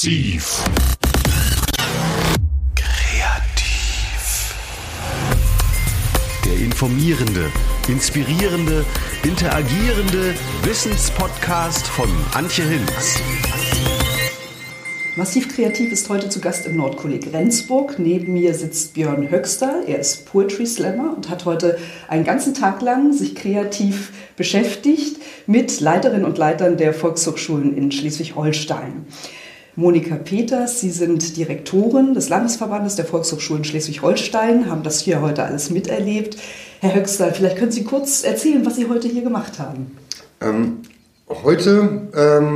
Massiv. Kreativ. Der informierende, inspirierende, interagierende Wissenspodcast von Antje Hinz. Massiv Kreativ ist heute zu Gast im Nordkolleg Rendsburg. Neben mir sitzt Björn Höxter. Er ist Poetry Slammer und hat heute einen ganzen Tag lang sich kreativ beschäftigt mit Leiterinnen und Leitern der Volkshochschulen in Schleswig-Holstein. Monika Peters, Sie sind Direktorin des Landesverbandes der Volkshochschulen Schleswig-Holstein, haben das hier heute alles miterlebt. Herr Höxter, vielleicht können Sie kurz erzählen, was Sie heute hier gemacht haben. Heute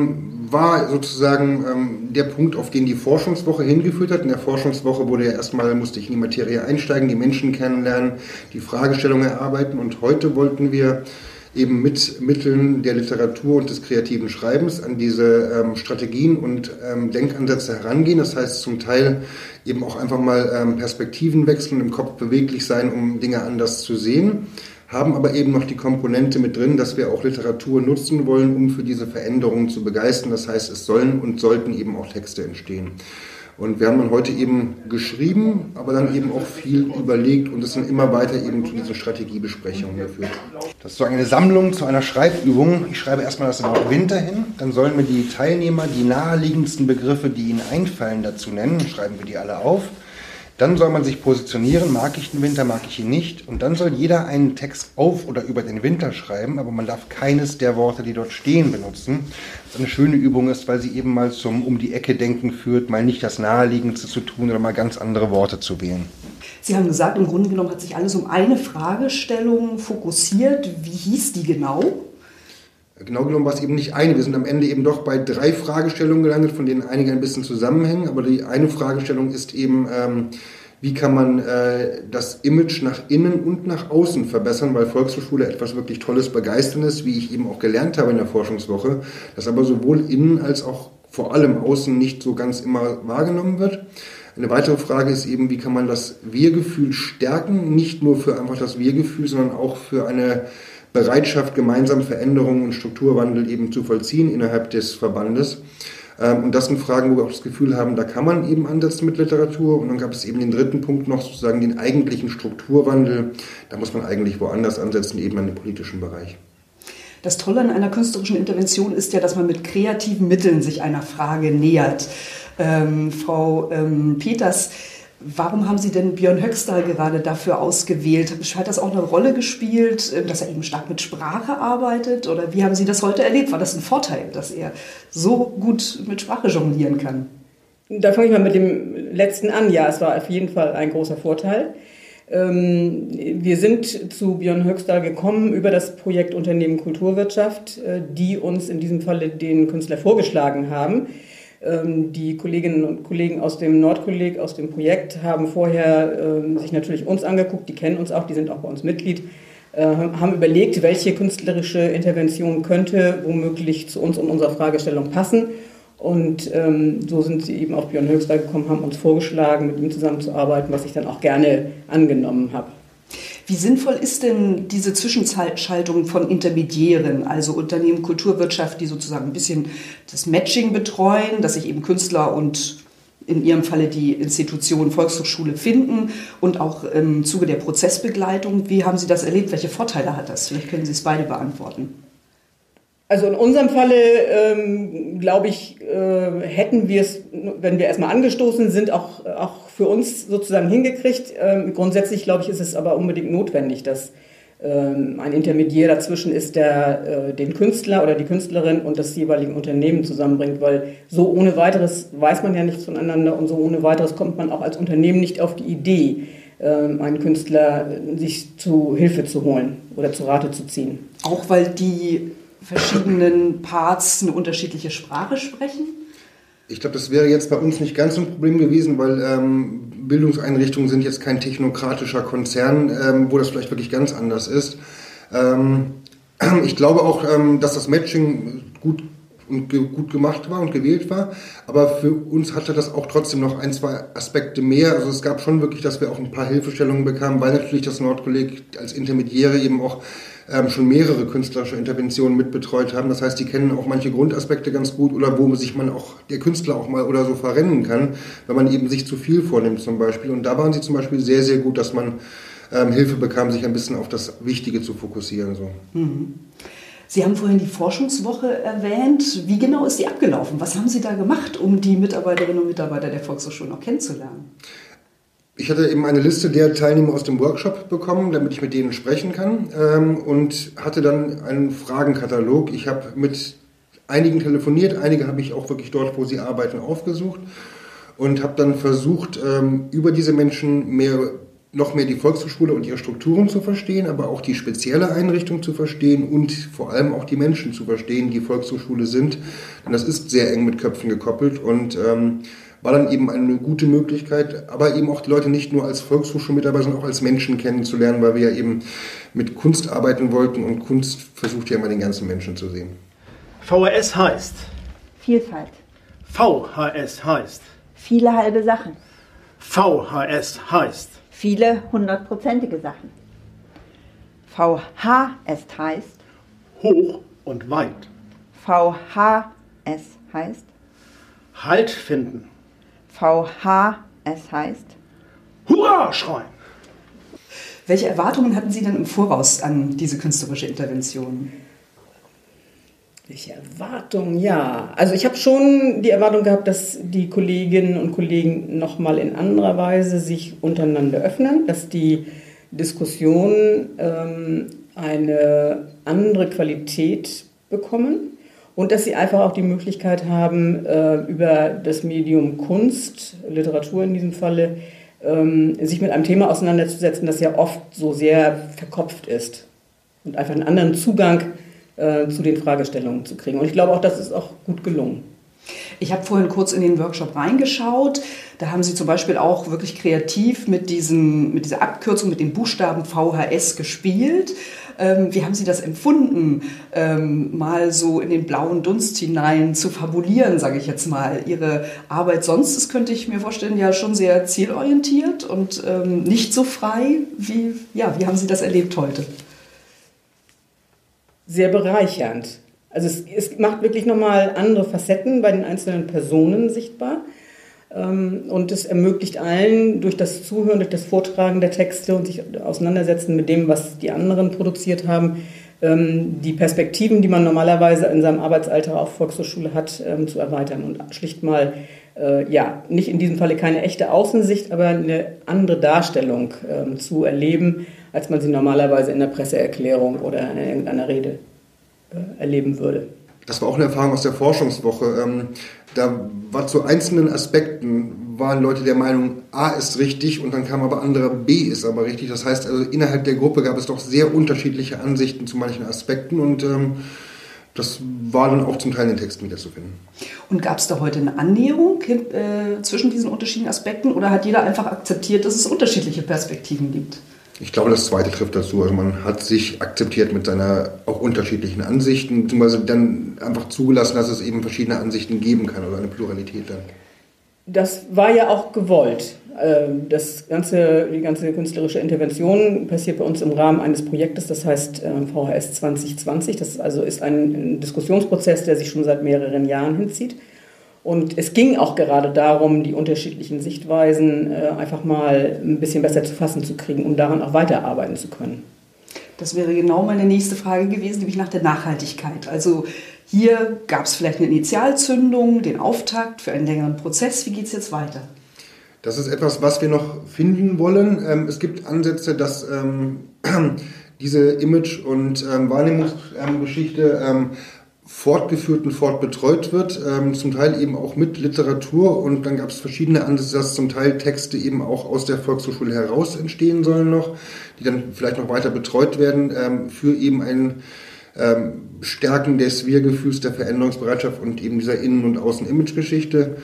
war sozusagen der Punkt, auf den die Forschungswoche hingeführt hat. In der Forschungswoche musste ich in die Materie einsteigen, die Menschen kennenlernen, die Fragestellungen erarbeiten. Und heute wollten wir eben mit Mitteln der Literatur und des kreativen Schreibens an diese Strategien und Denkansätze herangehen. Das heißt zum Teil eben auch einfach mal Perspektiven wechseln, im Kopf beweglich sein, um Dinge anders zu sehen. Haben aber eben noch die Komponente mit drin, dass wir auch Literatur nutzen wollen, um für diese Veränderungen zu begeistern. Das heißt, es sollen und sollten eben auch Texte entstehen. Und wir haben dann heute eben geschrieben, aber dann eben auch viel überlegt und es sind immer weiter eben zu diesen Strategiebesprechungen geführt. Das ist so eine Sammlung zu einer Schreibübung. Ich schreibe erstmal das Wort Winter hin, dann sollen mir die Teilnehmer die naheliegendsten Begriffe, die ihnen einfallen, dazu nennen. Dann schreiben wir die alle auf. Dann soll man sich positionieren, mag ich den Winter, mag ich ihn nicht. Und dann soll jeder einen Text auf oder über den Winter schreiben, aber man darf keines der Worte, die dort stehen, benutzen. Was eine schöne Übung ist, weil sie eben mal zum Um-die-Ecke-Denken führt, mal nicht das Naheliegendste zu tun oder mal ganz andere Worte zu wählen. Sie haben gesagt, im Grunde genommen hat sich alles um eine Fragestellung fokussiert. Wie hieß die genau? Genau genommen war es eben nicht eine. Wir sind am Ende eben doch bei 3 Fragestellungen gelandet, von denen einige ein bisschen zusammenhängen. Aber die eine Fragestellung ist eben, wie kann man das Image nach innen und nach außen verbessern, weil Volkshochschule etwas wirklich Tolles, Begeisterndes, wie ich eben auch gelernt habe in der Forschungswoche, das aber sowohl innen als auch vor allem außen nicht so ganz immer wahrgenommen wird. Eine weitere Frage ist eben, wie kann man das Wir-Gefühl stärken, nicht nur für einfach das Wir-Gefühl, sondern auch für eine Bereitschaft, gemeinsam Veränderungen und Strukturwandel eben zu vollziehen innerhalb des Verbandes. Und das sind Fragen, wo wir auch das Gefühl haben, da kann man eben ansetzen mit Literatur. Und dann gab es eben den dritten Punkt noch, sozusagen den eigentlichen Strukturwandel. Da muss man eigentlich woanders ansetzen, eben an dem politischen Bereich. Das Tolle an einer künstlerischen Intervention ist ja, dass man mit kreativen Mitteln sich einer Frage nähert. Frau Peters, warum haben Sie denn Björn Höxter gerade dafür ausgewählt? Hat das auch eine Rolle gespielt, dass er eben stark mit Sprache arbeitet? Oder wie haben Sie das heute erlebt? War das ein Vorteil, dass er so gut mit Sprache jonglieren kann? Da fange ich mal mit dem letzten an. Ja, es war auf jeden Fall ein großer Vorteil. Wir sind zu Björn Höxter gekommen über das Projekt Unternehmen Kulturwirtschaft, die uns in diesem Falle den Künstler vorgeschlagen haben. Die Kolleginnen und Kollegen aus dem Nordkolleg, aus dem Projekt, haben vorher sich natürlich uns angeguckt, die kennen uns auch, die sind auch bei uns Mitglied, haben überlegt, welche künstlerische Intervention könnte womöglich zu uns und unserer Fragestellung passen. Und so sind sie eben auf Björn Höxter gekommen, haben uns vorgeschlagen, mit ihm zusammenzuarbeiten, was ich dann auch gerne angenommen habe. Wie sinnvoll ist denn diese Zwischenschaltung von Intermediären, also Unternehmen Kulturwirtschaft, die sozusagen ein bisschen das Matching betreuen, dass sich eben Künstler und in Ihrem Falle die Institution Volkshochschule finden und auch im Zuge der Prozessbegleitung. Wie haben Sie das erlebt? Welche Vorteile hat das? Vielleicht können Sie es beide beantworten. Also in unserem Falle, glaube ich, hätten wir es, wenn wir erstmal angestoßen sind, auch für uns sozusagen hingekriegt. Grundsätzlich, glaube ich, ist es aber unbedingt notwendig, dass ein Intermediär dazwischen ist, der den Künstler oder die Künstlerin und das jeweilige Unternehmen zusammenbringt, weil so ohne weiteres weiß man ja nichts voneinander und so ohne weiteres kommt man auch als Unternehmen nicht auf die Idee, einen Künstler sich zu Hilfe zu holen oder zu Rate zu ziehen. Auch weil die verschiedenen Parts eine unterschiedliche Sprache sprechen? Ich glaube, das wäre jetzt bei uns nicht ganz so ein Problem gewesen, weil Bildungseinrichtungen sind jetzt kein technokratischer Konzern, wo das vielleicht wirklich ganz anders ist. Ich glaube auch, dass das Matching gut gemacht war und gewählt war, aber für uns hatte das auch trotzdem noch 1-2 Aspekte mehr. Also es gab schon wirklich, dass wir auch ein paar Hilfestellungen bekamen, weil natürlich das Nordkolleg als Intermediäre eben auch schon mehrere künstlerische Interventionen mitbetreut haben. Das heißt, die kennen auch manche Grundaspekte ganz gut oder wo sich man auch, der Künstler auch mal oder so verrennen kann, wenn man eben sich zu viel vornimmt zum Beispiel. Und da waren sie zum Beispiel sehr, sehr gut, dass man Hilfe bekam, sich ein bisschen auf das Wichtige zu fokussieren. So. Mhm. Sie haben vorhin die Forschungswoche erwähnt. Wie genau ist die abgelaufen? Was haben Sie da gemacht, um die Mitarbeiterinnen und Mitarbeiter der Volkshochschulen auch kennenzulernen? Ich hatte eben eine Liste der Teilnehmer aus dem Workshop bekommen, damit ich mit denen sprechen kann, und hatte dann einen Fragenkatalog. Ich habe mit einigen telefoniert, einige habe ich auch wirklich dort, wo sie arbeiten, aufgesucht und habe dann versucht, über diese Menschen noch mehr die Volkshochschule und ihre Strukturen zu verstehen, aber auch die spezielle Einrichtung zu verstehen und vor allem auch die Menschen zu verstehen, die Volkshochschule sind. Denn das ist sehr eng mit Köpfen gekoppelt und war dann eben eine gute Möglichkeit, aber eben auch die Leute nicht nur als Volkshochschulmitarbeiter, sondern auch als Menschen kennenzulernen, weil wir ja eben mit Kunst arbeiten wollten und Kunst versucht ja immer den ganzen Menschen zu sehen. VHS heißt? Vielfalt. VHS heißt? Viele halbe Sachen. VHS heißt? Viele 100%ige Sachen. VHS heißt? Hoch und weit. VHS heißt? Halt finden. VHS heißt? Hurra schreien. Welche Erwartungen hatten Sie denn im Voraus an diese künstlerische Intervention? Welche Erwartungen? Ja, also ich habe schon die Erwartung gehabt, dass die Kolleginnen und Kollegen nochmal in anderer Weise sich untereinander öffnen, dass die Diskussionen eine andere Qualität bekommen und dass sie einfach auch die Möglichkeit haben, über das Medium Kunst, Literatur in diesem Falle, sich mit einem Thema auseinanderzusetzen, das ja oft so sehr verkopft ist und einfach einen anderen Zugang zu den Fragestellungen zu kriegen. Und ich glaube auch, das ist auch gut gelungen. Ich habe vorhin kurz in den Workshop reingeschaut. Da haben Sie zum Beispiel auch wirklich kreativ mit dieser Abkürzung, mit den Buchstaben VHS gespielt. Wie haben Sie das empfunden, mal so in den blauen Dunst hinein zu fabulieren, sage ich jetzt mal? Ihre Arbeit sonst ist, könnte ich mir vorstellen, ja schon sehr zielorientiert und nicht so frei. Wie haben Sie das erlebt heute? Sehr bereichernd. Also es macht wirklich nochmal andere Facetten bei den einzelnen Personen sichtbar. Und es ermöglicht allen durch das Zuhören, durch das Vortragen der Texte und sich auseinandersetzen mit dem, was die anderen produziert haben, die Perspektiven, die man normalerweise in seinem Arbeitsalltag auf Volkshochschule hat, zu erweitern und schlicht mal, nicht in diesem Falle keine echte Außensicht, aber eine andere Darstellung zu erleben, als man sie normalerweise in der Presseerklärung oder in irgendeiner Rede erleben würde. Das war auch eine Erfahrung aus der Forschungswoche. Da war zu einzelnen Aspekten, waren Leute der Meinung, A ist richtig und dann kam aber andere, B ist aber richtig. Das heißt, also innerhalb der Gruppe gab es doch sehr unterschiedliche Ansichten zu manchen Aspekten und das war dann auch zum Teil in den Texten wiederzufinden. Und gab es da heute eine Annäherung zwischen diesen unterschiedlichen Aspekten oder hat jeder einfach akzeptiert, dass es unterschiedliche Perspektiven gibt? Ich glaube, das Zweite trifft dazu. Also man hat sich akzeptiert mit seiner auch unterschiedlichen Ansichten, beziehungsweise dann einfach zugelassen, dass es eben verschiedene Ansichten geben kann oder eine Pluralität dann. Das war ja auch gewollt. Die ganze künstlerische Intervention passiert bei uns im Rahmen eines Projektes, das heißt VHS 2020. Das also ist ein Diskussionsprozess, der sich schon seit mehreren Jahren hinzieht. Und es ging auch gerade darum, die unterschiedlichen Sichtweisen einfach mal ein bisschen besser zu fassen zu kriegen, um daran auch weiterarbeiten zu können. Das wäre genau meine nächste Frage gewesen, nämlich nach der Nachhaltigkeit. Also hier gab es vielleicht eine Initialzündung, den Auftakt für einen längeren Prozess. Wie geht es jetzt weiter? Das ist etwas, was wir noch finden wollen. Es gibt Ansätze, dass diese Image- und Wahrnehmungsgeschichte fortgeführt und fortbetreut wird, zum Teil eben auch mit Literatur und dann gab es verschiedene Ansätze, dass zum Teil Texte eben auch aus der Volkshochschule heraus entstehen sollen noch, die dann vielleicht noch weiter betreut werden für eben ein Stärken des Wir-Gefühls, der Veränderungsbereitschaft und eben dieser Innen- und Außen-Image-Geschichte.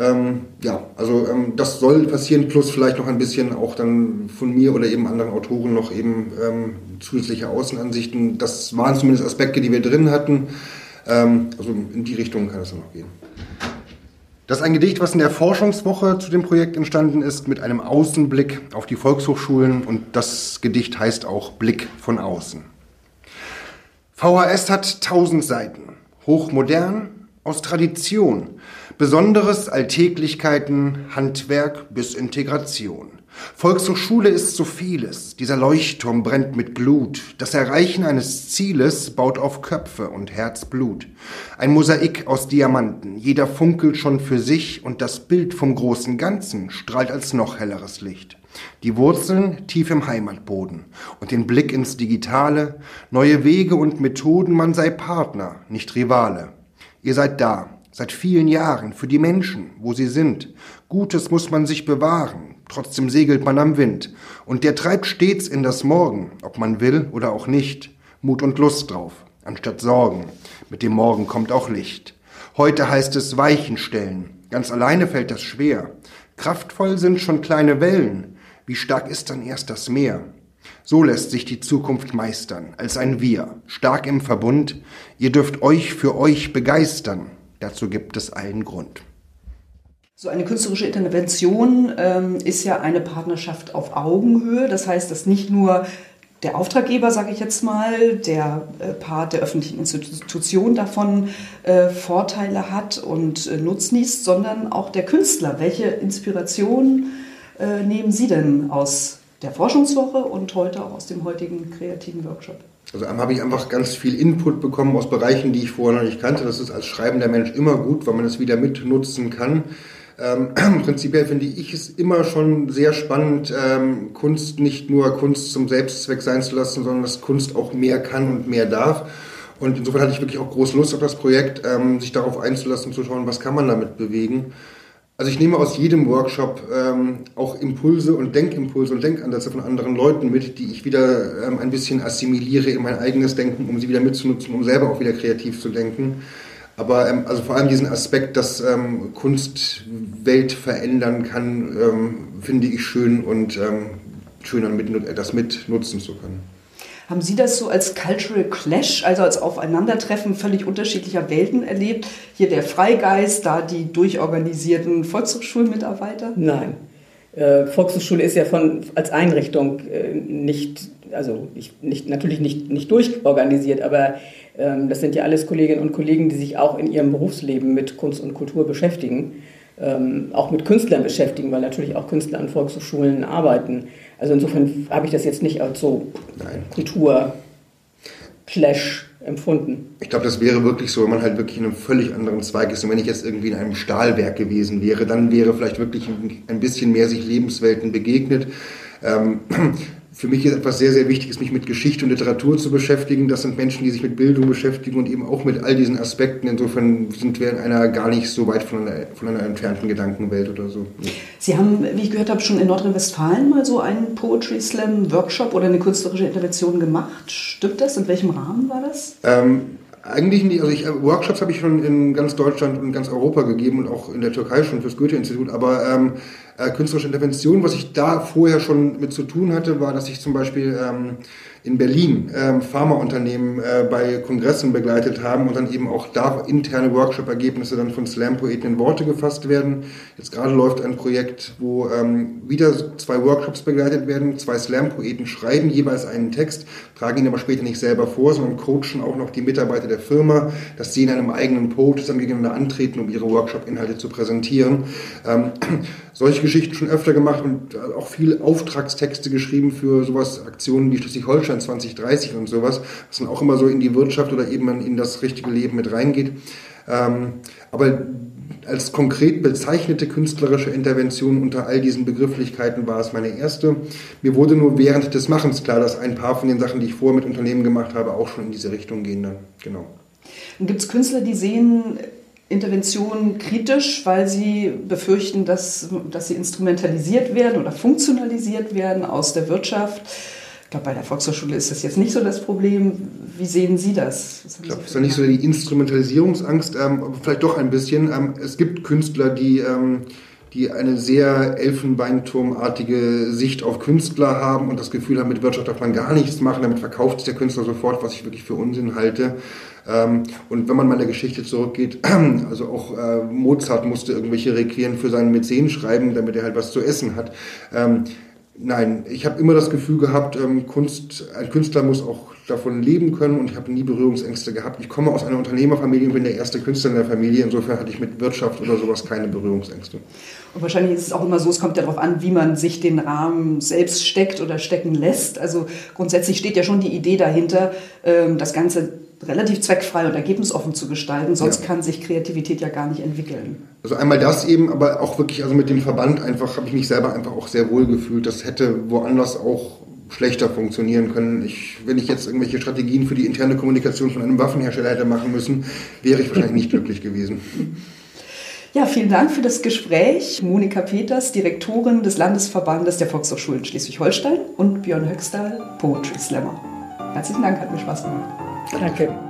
Das soll passieren, plus vielleicht noch ein bisschen auch dann von mir oder eben anderen Autoren noch eben zusätzliche Außenansichten. Das waren zumindest Aspekte, die wir drin hatten. Also in die Richtung kann es dann noch gehen. Das ist ein Gedicht, was in der Forschungswoche zu dem Projekt entstanden ist, mit einem Außenblick auf die Volkshochschulen und das Gedicht heißt auch Blick von außen. VHS hat 1000 Seiten, hochmodern, aus Tradition, Besonderes, Alltäglichkeiten, Handwerk bis Integration. Volkshochschule ist so vieles, dieser Leuchtturm brennt mit Glut, das Erreichen eines Zieles baut auf Köpfe und Herzblut. Ein Mosaik aus Diamanten, jeder funkelt schon für sich und das Bild vom großen Ganzen strahlt als noch helleres Licht. Die Wurzeln tief im Heimatboden und den Blick ins Digitale, neue Wege und Methoden, man sei Partner, nicht Rivale. Ihr seid da, seit vielen Jahren, für die Menschen, wo sie sind. Gutes muss man sich bewahren, trotzdem segelt man am Wind. Und der treibt stets in das Morgen, ob man will oder auch nicht. Mut und Lust drauf, anstatt Sorgen. Mit dem Morgen kommt auch Licht. Heute heißt es Weichen stellen, ganz alleine fällt das schwer. Kraftvoll sind schon kleine Wellen, wie stark ist dann erst das Meer? So lässt sich die Zukunft meistern, als ein Wir, stark im Verbund. Ihr dürft euch für euch begeistern, dazu gibt es allen Grund. So eine künstlerische Intervention ist ja eine Partnerschaft auf Augenhöhe. Das heißt, dass nicht nur der Auftraggeber, sage ich jetzt mal, der Part der öffentlichen Institution davon Vorteile hat und nutznießt, sondern auch der Künstler. Welche Inspiration nehmen Sie denn aus der Forschungswoche und heute auch aus dem heutigen kreativen Workshop? Also habe ich einfach ganz viel Input bekommen aus Bereichen, die ich vorher noch nicht kannte. Das ist als schreibender Mensch immer gut, weil man es wieder mitnutzen kann. Prinzipiell finde ich es immer schon sehr spannend, Kunst nicht nur Kunst zum Selbstzweck sein zu lassen, sondern dass Kunst auch mehr kann und mehr darf. Und insofern hatte ich wirklich auch große Lust auf das Projekt, sich darauf einzulassen, zu schauen, was kann man damit bewegen. Also ich nehme aus jedem Workshop auch Impulse und Denkansätze von anderen Leuten mit, die ich wieder ein bisschen assimiliere in mein eigenes Denken, um sie wieder mitzunutzen, um selber auch wieder kreativ zu denken. Aber also vor allem diesen Aspekt, dass Kunst Welt verändern kann, finde ich schön und schön, das mitnutzen zu können. Haben Sie das so als Cultural Clash, also als Aufeinandertreffen völlig unterschiedlicher Welten erlebt? Hier der Freigeist, da die durchorganisierten Volkshochschulmitarbeiter? Nein. Volkshochschule ist ja als Einrichtung natürlich nicht durchorganisiert, aber das sind ja alles Kolleginnen und Kollegen, die sich auch in ihrem Berufsleben mit Kunst und Kultur beschäftigen, auch mit Künstlern beschäftigen, weil natürlich auch Künstler an Volkshochschulen arbeiten. Also insofern habe ich das jetzt nicht als so Kultur-Clash empfunden. Ich glaube, das wäre wirklich so, wenn man halt wirklich in einem völlig anderen Zweig ist. Und wenn ich jetzt irgendwie in einem Stahlwerk gewesen wäre, dann wäre vielleicht wirklich ein bisschen mehr sich Lebenswelten begegnet. Für mich ist etwas sehr, sehr Wichtiges, mich mit Geschichte und Literatur zu beschäftigen. Das sind Menschen, die sich mit Bildung beschäftigen und eben auch mit all diesen Aspekten. Insofern sind wir in einer gar nicht so weit von einer entfernten Gedankenwelt oder so. Sie haben, wie ich gehört habe, schon in Nordrhein-Westfalen mal so einen Poetry Slam Workshop oder eine künstlerische Intervention gemacht. Stimmt das? In welchem Rahmen war das? Eigentlich nicht. Also Workshops habe ich schon in ganz Deutschland und ganz Europa gegeben und auch in der Türkei schon fürs Goethe-Institut. Aber künstlerische Intervention, was ich da vorher schon mit zu tun hatte, war, dass ich zum Beispiel in Berlin Pharmaunternehmen bei Kongressen begleitet haben und dann eben auch da interne Workshop-Ergebnisse dann von Slam-Poeten in Worte gefasst werden. Jetzt gerade läuft ein Projekt, wo wieder 2 Workshops begleitet werden. 2 Slam-Poeten schreiben jeweils einen Text, tragen ihn aber später nicht selber vor, sondern coachen auch noch die Mitarbeiter der Firma, dass sie in einem eigenen Poetry dann gegeneinander antreten, um ihre Workshop-Inhalte zu präsentieren. Solche Geschichten schon öfter gemacht und auch viele Auftragstexte geschrieben für sowas, Aktionen wie Schleswig-Holstein 2030 und sowas, was dann auch immer so in die Wirtschaft oder eben in das richtige Leben mit reingeht. Aber als konkret bezeichnete künstlerische Intervention unter all diesen Begrifflichkeiten war es meine erste. Mir wurde nur während des Machens klar, dass ein paar von den Sachen, die ich vorher mit Unternehmen gemacht habe, auch schon in diese Richtung gehen dann. Genau. Und gibt es Künstler, die sehen Interventionen kritisch, weil sie befürchten, dass sie instrumentalisiert werden oder funktionalisiert werden aus der Wirtschaft? Ich glaube, bei der Volkshochschule ist das jetzt nicht so das Problem. Wie sehen Sie das? Ich glaube, es ist ja nicht so die Instrumentalisierungsangst, aber vielleicht doch ein bisschen. Es gibt Künstler, die eine sehr elfenbeinturmartige Sicht auf Künstler haben und das Gefühl haben, mit Wirtschaft darf man gar nichts machen, damit verkauft sich der Künstler sofort, was ich wirklich für Unsinn halte. Und wenn man mal in der Geschichte zurückgeht, also auch Mozart musste irgendwelche Requiem für seinen Mäzen schreiben, damit er halt was zu essen hat. Nein, ich habe immer das Gefühl gehabt, ein Künstler muss auch davon leben können und ich habe nie Berührungsängste gehabt. Ich komme aus einer Unternehmerfamilie und bin der erste Künstler in der Familie. Insofern hatte ich mit Wirtschaft oder sowas keine Berührungsängste. Und wahrscheinlich ist es auch immer so, es kommt ja darauf an, wie man sich den Rahmen selbst steckt oder stecken lässt. Also grundsätzlich steht ja schon die Idee dahinter, das Ganze relativ zweckfrei und ergebnisoffen zu gestalten, sonst kann sich Kreativität ja gar nicht entwickeln. Also einmal das eben, aber auch wirklich, also mit dem Verband einfach habe ich mich selber einfach auch sehr wohl gefühlt. Das hätte woanders auch schlechter funktionieren können. Wenn ich jetzt irgendwelche Strategien für die interne Kommunikation von einem Waffenhersteller hätte machen müssen, wäre ich wahrscheinlich nicht glücklich gewesen. Ja, vielen Dank für das Gespräch. Monika Peters, Direktorin des Landesverbandes der Volkshochschulen Schleswig-Holstein und Björn Höxtal, Poetry Slammer. Herzlichen Dank, hat mir Spaß gemacht. Danke.